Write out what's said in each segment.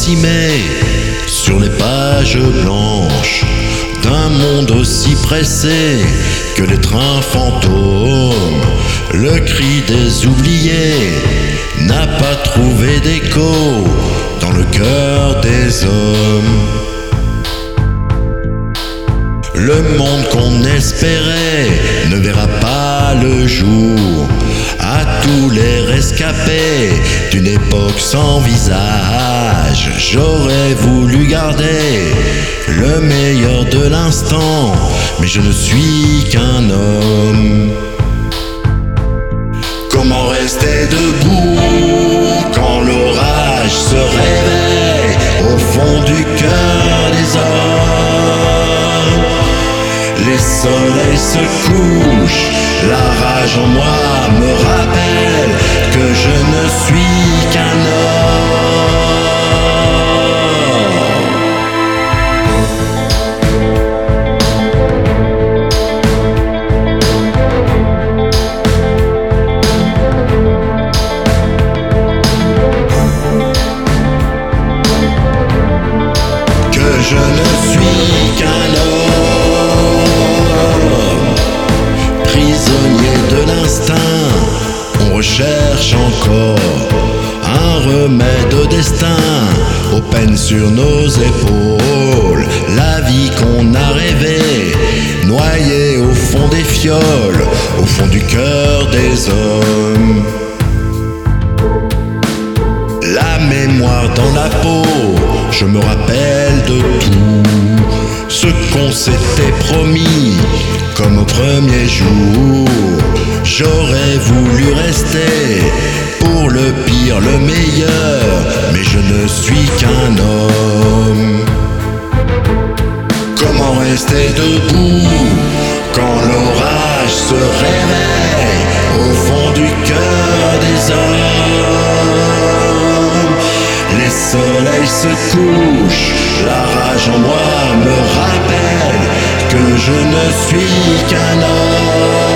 dessinées sur les pages blanches d'un monde aussi pressé que les trains fantômes. Le cri des oubliés n'a pas trouvé d'écho dans le cœur des hommes. Le monde qu'on espérait ne verra pas le jour. À tous les rescapés d'une époque sans visage, j'aurais voulu garder le meilleur de l'instant, mais je ne suis qu'un homme. Comment rester debout quand l'orage se réveille au fond du cœur des hommes? Les soleils se couchent, la rage en moi me rappelle que je ne suis qu'un que je ne suis qu'un homme, prisonnier de l'instinct. On recherche encore un remède au destin, aux peines sur nos épaules, la vie qu'on a rêvée, noyée au fond des fioles, au fond du cœur des hommes. La mémoire dans la peau, je me rappelle de tout ce qu'on s'était promis, comme au premier jour. J'aurais voulu rester pour le pire, le meilleur, mais je ne suis qu'un homme. Comment rester debout quand l'orage se réveille au fond du cœur des hommes? Les soleils se couchent, la rage en moi me rappelle que je ne suis qu'un homme.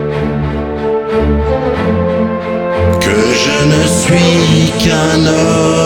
Que je ne suis qu'un homme.